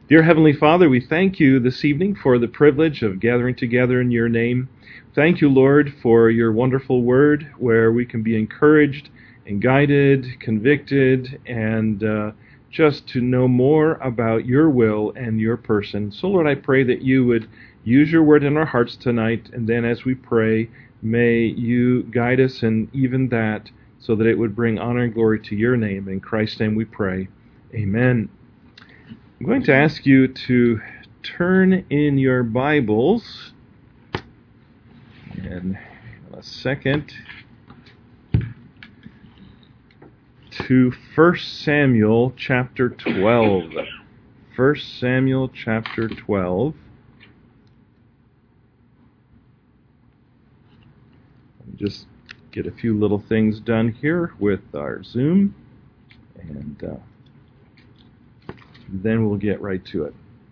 Dear Heavenly Father, we thank you this evening for the privilege of gathering together in your name. Thank you, Lord, for your wonderful word where we can be encouraged and guided, convicted, and just to know more about your will and your person. So, Lord, I pray that you would use your word in our hearts tonight, and then as we pray, may you guide us in even that so that it would bring honor and glory to your name. In Christ's name we pray. Amen. I'm going to ask you to turn in your Bibles, in a second, to 1 Samuel chapter 12. 1 Samuel chapter 12. Just get a few little things done here with our Zoom, and then we'll get right to it.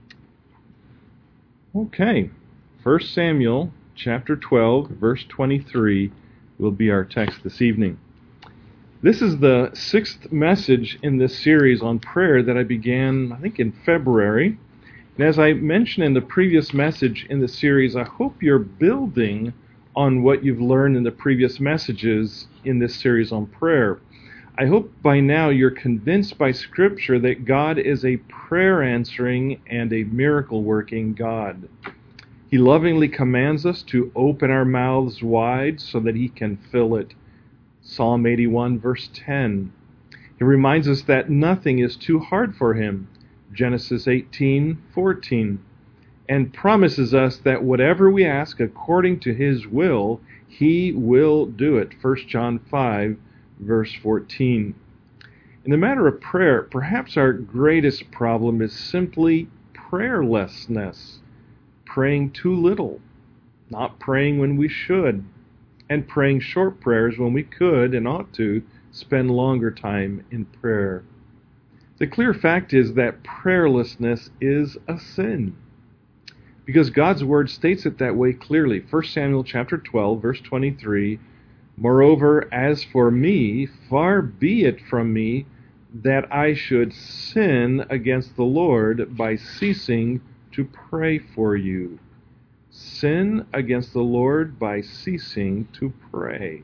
Okay, 1 Samuel chapter 12, verse 23 will be our text this evening. This is the sixth message in this series on prayer that I began, I think, in February. And as I mentioned in the previous message in the series, I hope you're building on what you've learned in the previous messages in this series on prayer. I hope by now you're convinced by Scripture that God is a prayer-answering and a miracle-working God. He lovingly commands us to open our mouths wide so that He can fill it. Psalm 81, verse 10. He reminds us that nothing is too hard for Him. Genesis 18:14. And promises us that whatever we ask according to His will, He will do it. 1 John 5, verse 14. In the matter of prayer, perhaps our greatest problem is simply prayerlessness. Praying too little, not praying when we should, and praying short prayers when we could and ought to spend longer time in prayer. The clear fact is that prayerlessness is a sin, because God's word states it that way clearly. 1 Samuel chapter 12, verse 23, Moreover, as for me, far be it from me that I should sin against the Lord by ceasing to pray for you. Sin against the Lord by ceasing to pray.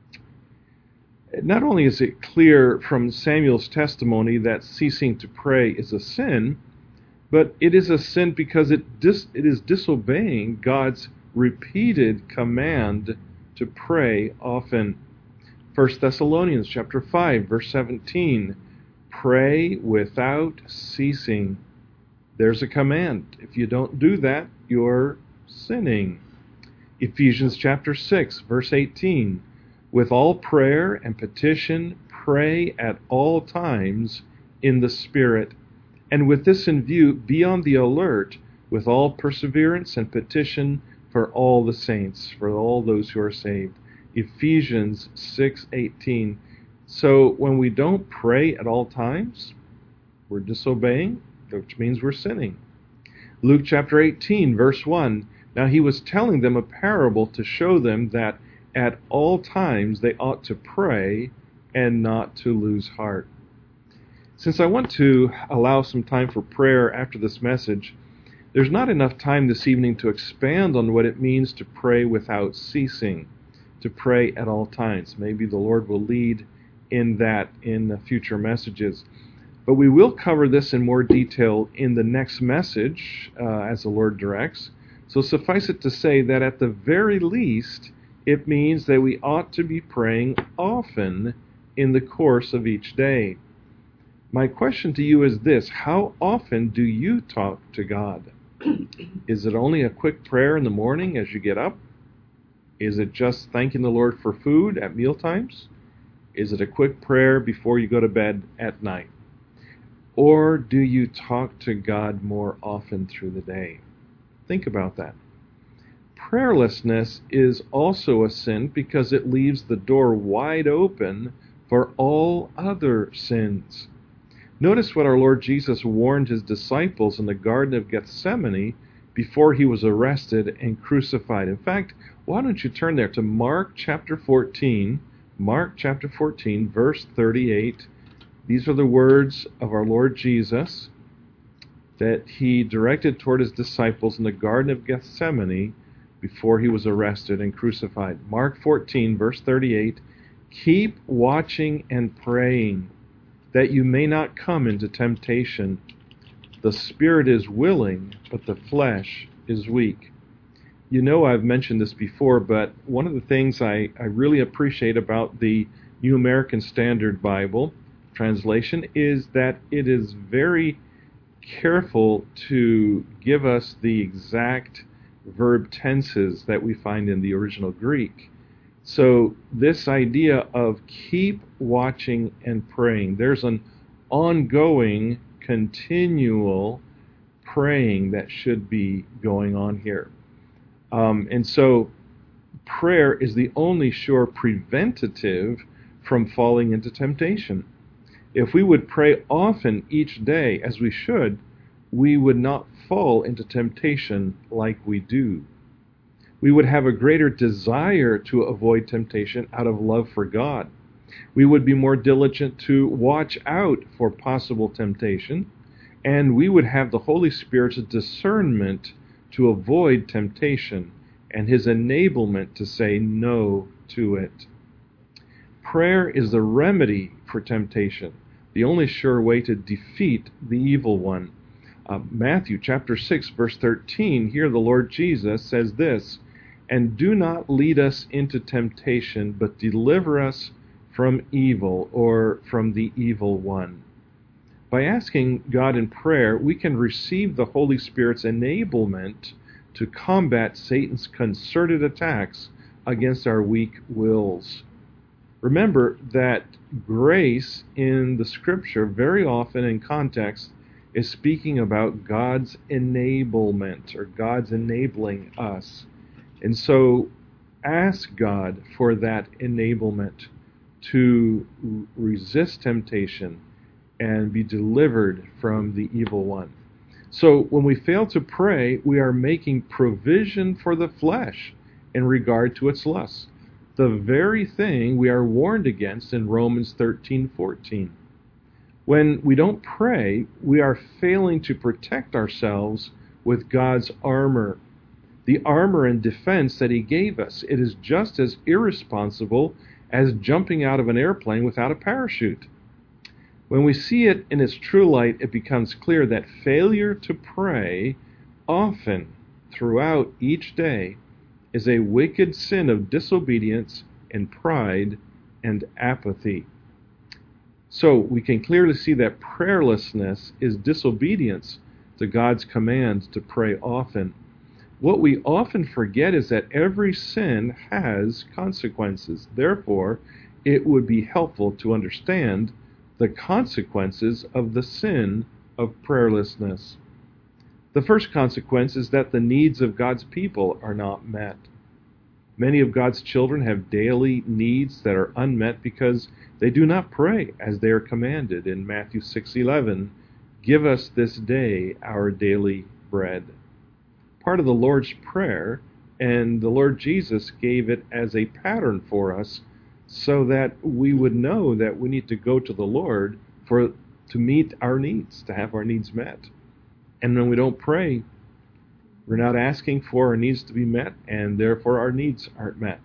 Not only is it clear from Samuel's testimony that ceasing to pray is a sin, but it is a sin because it is disobeying God's repeated command to pray often. 1 Thessalonians chapter 5, verse 17, pray without ceasing. There's a command. If you don't do that, you're sinning. Ephesians chapter 6, verse 18, with all prayer and petition, pray at all times in the Spirit. And with this in view, be on the alert with all perseverance and petition for all the saints, for all those who are saved. Ephesians 6:18. So when we don't pray at all times, we're disobeying, which means we're sinning. Luke chapter 18, verse 1. Now he was telling them a parable to show them that at all times they ought to pray and not to lose heart. Since I want to allow some time for prayer after this message, there's not enough time this evening to expand on what it means to pray without ceasing, to pray at all times. Maybe the Lord will lead in that in future messages. But we will cover this in more detail in the next message, as the Lord directs. So suffice it to say that at the very least, it means that we ought to be praying often in the course of each day. My question to you is this: how often do you talk to God? Is it only a quick prayer in the morning as you get up? Is it just thanking the Lord for food at mealtimes? Is it a quick prayer before you go to bed at night? Or do you talk to God more often through the day? Think about that. Prayerlessness is also a sin because it leaves the door wide open for all other sins. Notice what our Lord Jesus warned His disciples in the Garden of Gethsemane before He was arrested and crucified. In fact, why don't you turn there to Mark chapter 14, verse 38. These are the words of our Lord Jesus. that he directed toward his disciples in the Garden of Gethsemane before he was arrested and crucified. Mark 14, verse 38, keep watching and praying, that you may not come into temptation. The spirit is willing, but the flesh is weak. You know, I've mentioned this before, but one of the things I really appreciate about the New American Standard Bible translation is that it is very careful to give us the exact verb tenses that we find in the original Greek. So this idea of keep watching and praying, there's an ongoing, continual praying that should be going on here. And so prayer is the only sure preventative from falling into temptation. If we would pray often each day, as we should, we would not fall into temptation like we do. We would have a greater desire to avoid temptation out of love for God. We would be more diligent to watch out for possible temptation, and we would have the Holy Spirit's discernment to avoid temptation and His enablement to say no to it. Prayer is the remedy for temptation, the only sure way to defeat the evil one. Matthew chapter 6, verse 13, here the Lord Jesus says this, and do not lead us into temptation, but deliver us from evil, or from the evil one. By asking God in prayer, we can receive the Holy Spirit's enablement to combat Satan's concerted attacks against our weak wills. Remember that grace in the Scripture, very often in context, is speaking about God's enablement, or God's enabling us. And so ask God for that enablement to resist temptation and be delivered from the evil one. So when we fail to pray, we are making provision for the flesh in regard to its lusts, the very thing we are warned against in Romans 13:14. When we don't pray, we are failing to protect ourselves with God's armor, the armor and defense that He gave us. It is just as irresponsible as jumping out of an airplane without a parachute. When we see it in its true light, it becomes clear that failure to pray often throughout each day is a wicked sin of disobedience and pride and apathy. So we can clearly see that prayerlessness is disobedience to God's command to pray often. What we often forget is that every sin has consequences. Therefore, it would be helpful to understand the consequences of the sin of prayerlessness. The first consequence is that the needs of God's people are not met. Many of God's children have daily needs that are unmet because they do not pray as they are commanded in Matthew 6:11, "Give us this day our daily bread." Part of the Lord's Prayer, and the Lord Jesus gave it as a pattern for us so that we would know that we need to go to the Lord to meet our needs, to have our needs met. And when we don't pray, we're not asking for our needs to be met, and therefore our needs aren't met.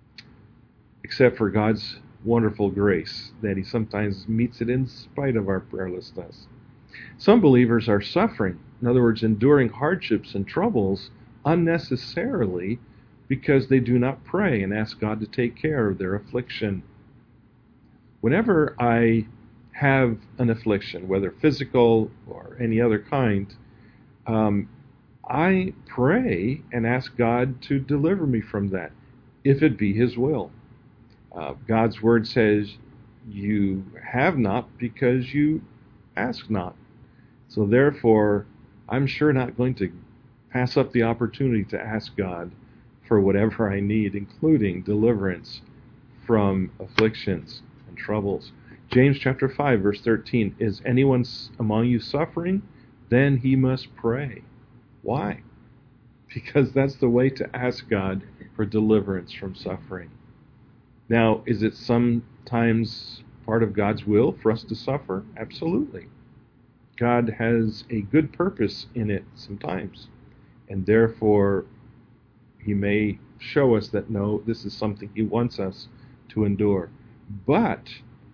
Except for God's wonderful grace, that He sometimes meets it in spite of our prayerlessness. Some believers are suffering, in other words, enduring hardships and troubles unnecessarily because they do not pray and ask God to take care of their affliction. Whenever I have an affliction, whether physical or any other kind, I pray and ask God to deliver me from that, if it be His will. God's Word says, you have not because you ask not. So therefore, I'm sure not going to pass up the opportunity to ask God for whatever I need, including deliverance from afflictions and troubles. James chapter 5, verse 13, is anyone among you suffering? Then he must pray. Why? Because that's the way to ask God for deliverance from suffering. Now, is it sometimes part of God's will for us to suffer? Absolutely. God has a good purpose in it sometimes, and therefore he may show us that no, this is something he wants us to endure. But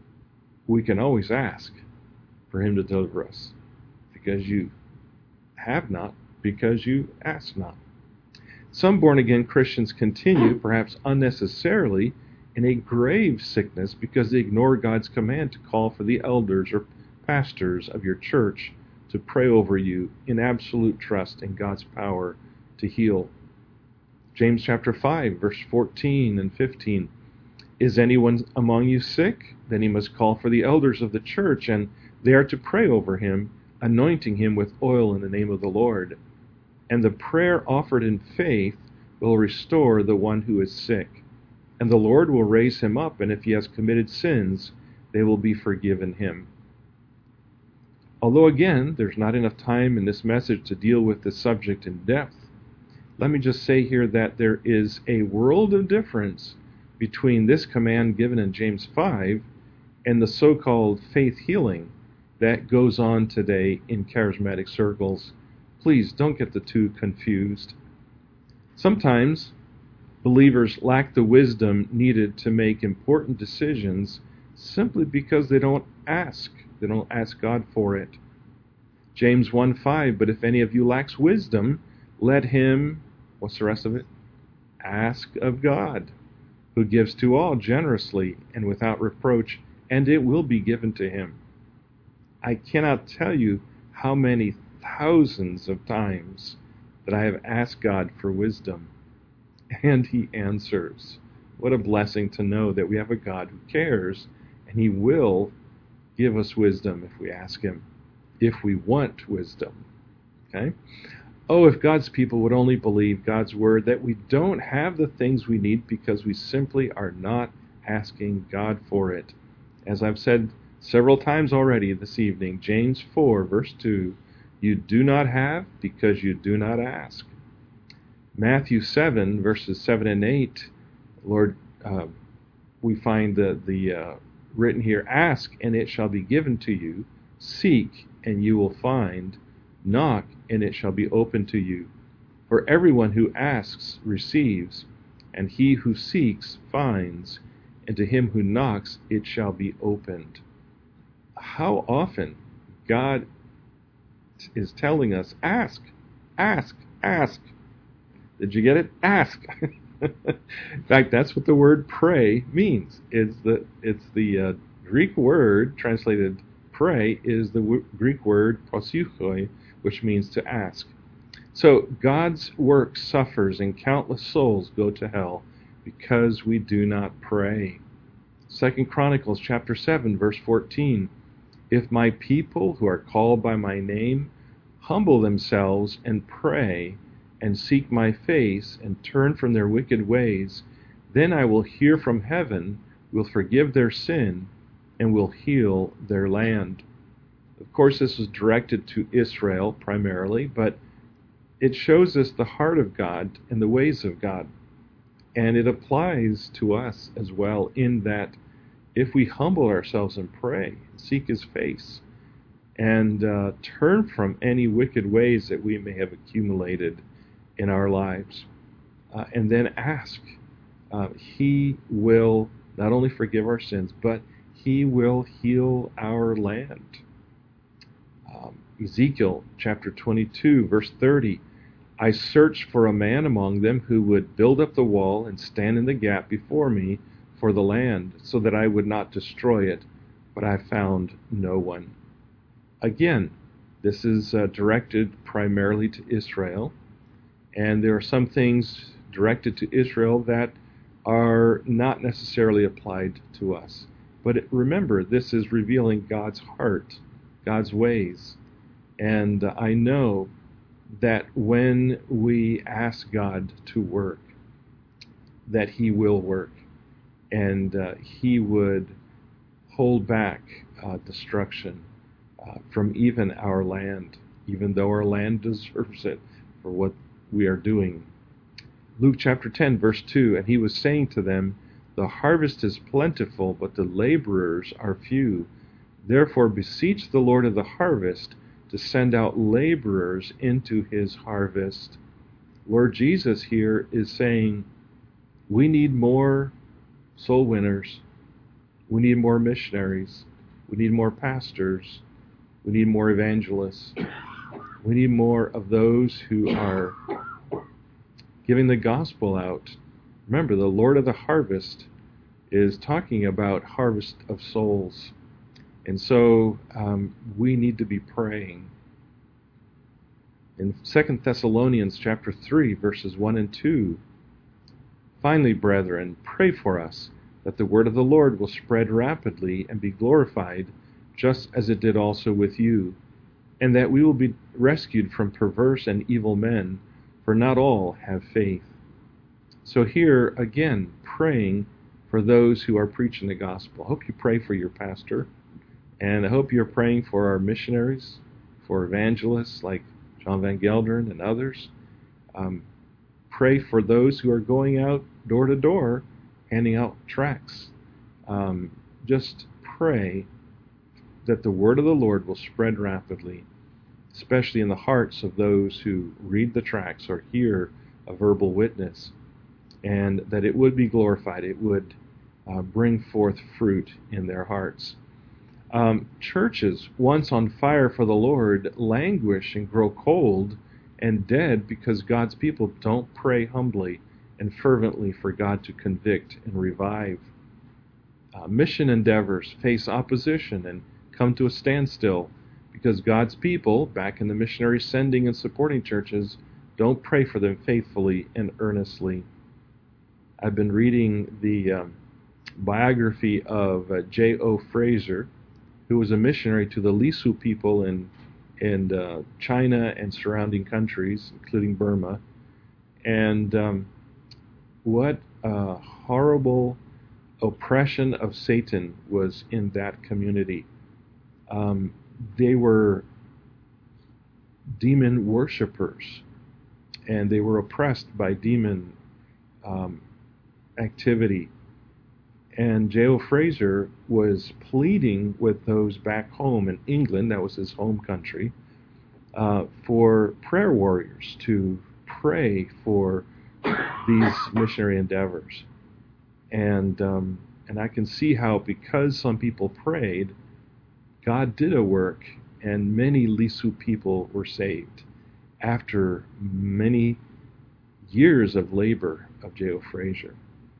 we can always ask for him to deliver us, because you have not, because you ask not. Some born-again Christians continue, perhaps unnecessarily, in a grave sickness because they ignore God's command to call for the elders or pastors of your church to pray over you in absolute trust in God's power to heal. James chapter 5, verse 14 and 15. Is anyone among you sick? Then he must call for the elders of the church, and they are to pray over him, anointing him with oil in the name of the Lord. And the prayer offered in faith will restore the one who is sick. And the Lord will raise him up, and if he has committed sins, they will be forgiven him. Although, again, there's not enough time in this message to deal with this subject in depth, let me just say here that there is a world of difference between this command given in James 5 and the so-called faith healing that goes on today in charismatic circles. Please don't get the two confused. Sometimes believers lack the wisdom needed to make important decisions simply because they don't ask. They don't ask God for it. James 1:5, but if any of you lacks wisdom, let him, what's the rest of it? Ask of God, who gives to all generously and without reproach, and it will be given to him. I cannot tell you how many thousands of times that I have asked God for wisdom, and he answers. What a blessing to know that we have a God who cares, and he will give us wisdom if we ask him, if we want wisdom. Okay? Oh, if God's people would only believe God's word that we don't have the things we need because we simply are not asking God for it. As I've said several times already this evening, James 4, verse 2, you do not have because you do not ask. Matthew 7, verses 7 and 8, Lord, we find the written here, ask and it shall be given to you, seek and you will find, knock and it shall be opened to you. For everyone who asks receives, and he who seeks finds, and to him who knocks it shall be opened. How often God is telling us, ask, ask, ask. Did you get it? Ask. In fact, that's what the word pray means. It's the Greek word translated pray is the Greek word proseuchoi, which means to ask. So God's work suffers and countless souls go to hell because we do not pray. 2 Chronicles chapter 7, verse 14. If my people who are called by my name humble themselves and pray and seek my face and turn from their wicked ways, then I will hear from heaven, will forgive their sin, and will heal their land. Of course, this is directed to Israel primarily, but it shows us the heart of God and the ways of God. And it applies to us as well, in that if we humble ourselves and pray, seek his face, and turn from any wicked ways that we may have accumulated in our lives, and then ask, he will not only forgive our sins, but he will heal our land. Ezekiel chapter 22, verse 30, I searched for a man among them who would build up the wall and stand in the gap before me for the land, so that I would not destroy it, but I found no one. Again, this is directed primarily to Israel, and there are some things directed to Israel that are not necessarily applied to us. But remember, this is revealing God's heart, God's ways. And I know that when we ask God to work, that he will work, and he would hold back destruction from even our land, even though our land deserves it for what we are doing. Luke chapter 10, verse 2, and he was saying to them, the harvest is plentiful, but the laborers are few. Therefore beseech the Lord of the harvest to send out laborers into his harvest. Lord Jesus here is saying, we need more soul winners. We need more missionaries. We need more pastors. We need more evangelists. We need more of those who are giving the gospel out. Remember, the Lord of the harvest is talking about harvest of souls. And so we need to be praying. In 2 Thessalonians chapter 3, verses 1 and 2, finally, brethren, pray for us, that the word of the Lord will spread rapidly and be glorified, just as it did also with you, and that we will be rescued from perverse and evil men, for not all have faith. So here, again, praying for those who are preaching the gospel. I hope you pray for your pastor, and I hope you're praying for our missionaries, for evangelists like John Van Gelderen and others. Pray for those who are going out door to door, handing out tracts. Just pray that the word of the Lord will spread rapidly, especially in the hearts of those who read the tracts or hear a verbal witness, and that it would be glorified. It would bring forth fruit in their hearts. Churches, once on fire for the Lord, languish and grow cold and dead because God's people don't pray humbly and fervently for God to convict and revive. Mission endeavors face opposition and come to a standstill because God's people, back in the missionary sending and supporting churches, don't pray for them faithfully and earnestly. I've been reading the biography of J.O. Fraser, who was a missionary to the Lisu people in China and surrounding countries, including Burma. And what a horrible oppression of Satan was in that community. They were demon worshippers, and they were oppressed by demon activity. And J.O. Fraser was pleading with those back home in England, that was his home country, for prayer warriors to pray for these missionary endeavors. And I can see how, because some people prayed, God did a work, and many Lisu people were saved after many years of labor of J.O. Fraser.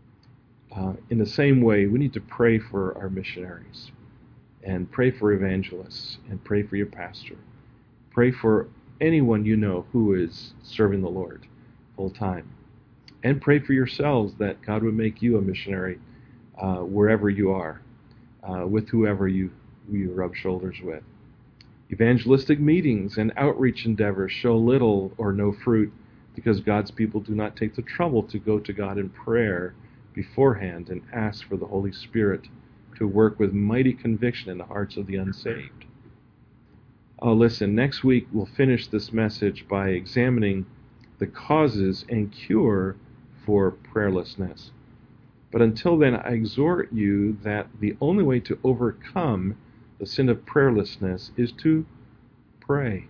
In the same way, we need to pray for our missionaries, and pray for evangelists, and pray for your pastor. Pray for anyone you know who is serving the Lord full time. And pray for yourselves that God would make you a missionary wherever you are, with whoever you rub shoulders with. Evangelistic meetings and outreach endeavors show little or no fruit because God's people do not take the trouble to go to God in prayer beforehand and ask for the Holy Spirit to work with mighty conviction in the hearts of the unsaved. Listen, next week we'll finish this message by examining the causes and cure for prayerlessness. But until then, I exhort you that the only way to overcome the sin of prayerlessness is to pray.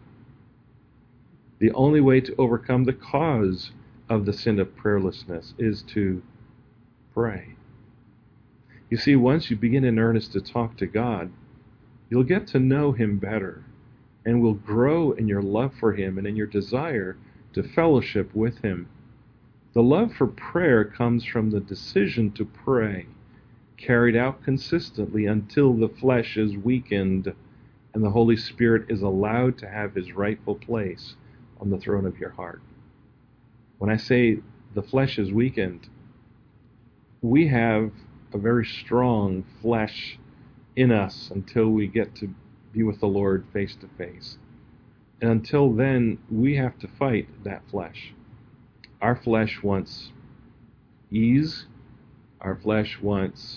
The only way to overcome the cause of the sin of prayerlessness is to pray. You see, once you begin in earnest to talk to God, you'll get to know Him better, and will grow in your love for Him and in your desire to fellowship with Him. The love for prayer comes from the decision to pray, carried out consistently until the flesh is weakened and the Holy Spirit is allowed to have His rightful place on the throne of your heart. When I say the flesh is weakened, we have a very strong flesh in us until we get to be with the Lord face to face. And until then, we have to fight that flesh. Our flesh wants ease. Our flesh wants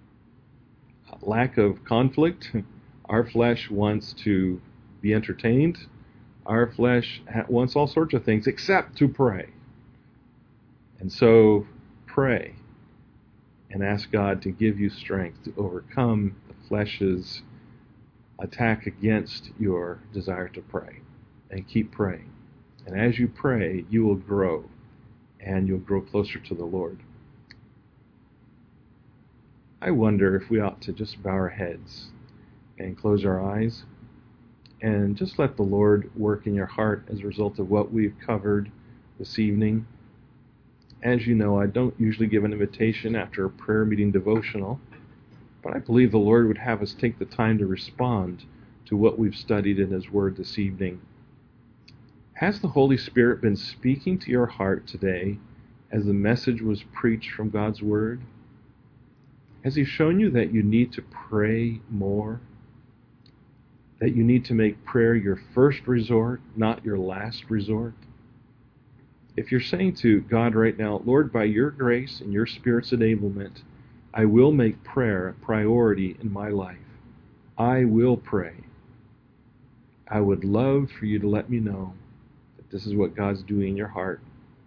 lack of conflict. Our flesh wants to be entertained. Our flesh wants all sorts of things except to pray. And so pray and ask God to give you strength to overcome the flesh's attack against your desire to pray. And keep praying. And as you pray, you will grow, and you'll grow closer to the Lord. I wonder if we ought to just bow our heads and close our eyes and just let the Lord work in your heart as a result of what we've covered this evening. As you know, I don't usually give an invitation after a prayer meeting devotional, but I believe the Lord would have us take the time to respond to what we've studied in His Word this evening. Has the Holy Spirit been speaking to your heart today as the message was preached from God's Word? Has He shown you that you need to pray more? That you need to make prayer your first resort, not your last resort? If you're saying to God right now, Lord, by your grace and your Spirit's enablement, I will make prayer a priority in my life. I will pray. I would love for you to let me know that this is what God's doing in your heart.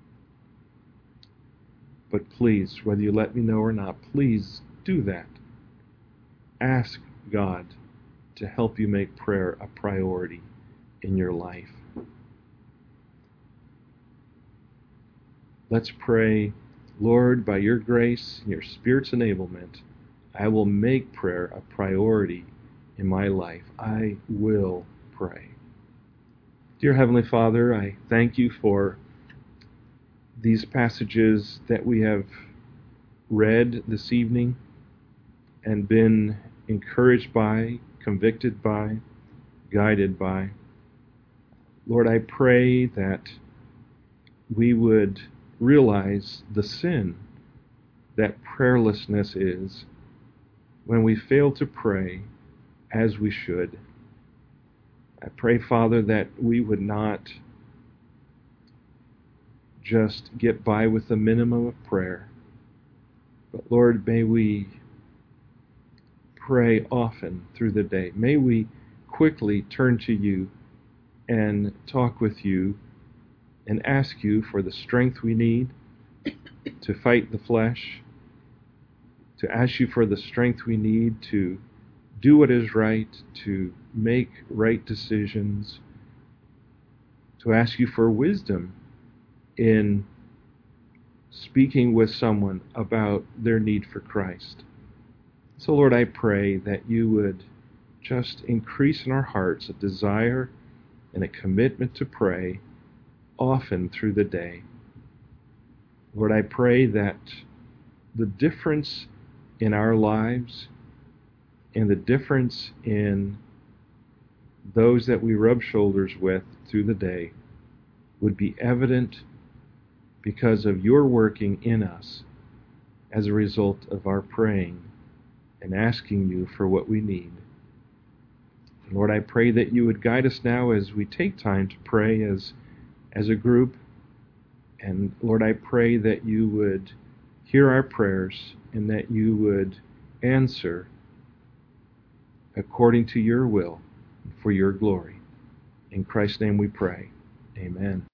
But please, whether you let me know or not, please do that. Ask God to help you make prayer a priority in your life. Let's pray, Lord, by your grace and your Spirit's enablement, I will make prayer a priority in my life. I will pray. Dear Heavenly Father, I thank you for these passages that we have read this evening and been encouraged by, convicted by, guided by. Lord, I pray that we would realize the sin that prayerlessness is when we fail to pray as we should. I pray, Father, that we would not just get by with a minimum of prayer, but Lord, may we pray often through the day. May we quickly turn to you and talk with you and ask you for the strength we need to fight the flesh, to ask you for the strength we need to do what is right, to make right decisions, to ask you for wisdom in speaking with someone about their need for Christ. So, Lord, I pray that you would just increase in our hearts a desire and a commitment to pray often through the day. Lord, I pray that the difference in our lives and the difference in those that we rub shoulders with through the day would be evident because of your working in us as a result of our praying and asking you for what we need. Lord, I pray that you would guide us now as we take time to pray as a group. And Lord, I pray that you would hear our prayers and that you would answer according to your will and for your glory. In Christ's name we pray. Amen.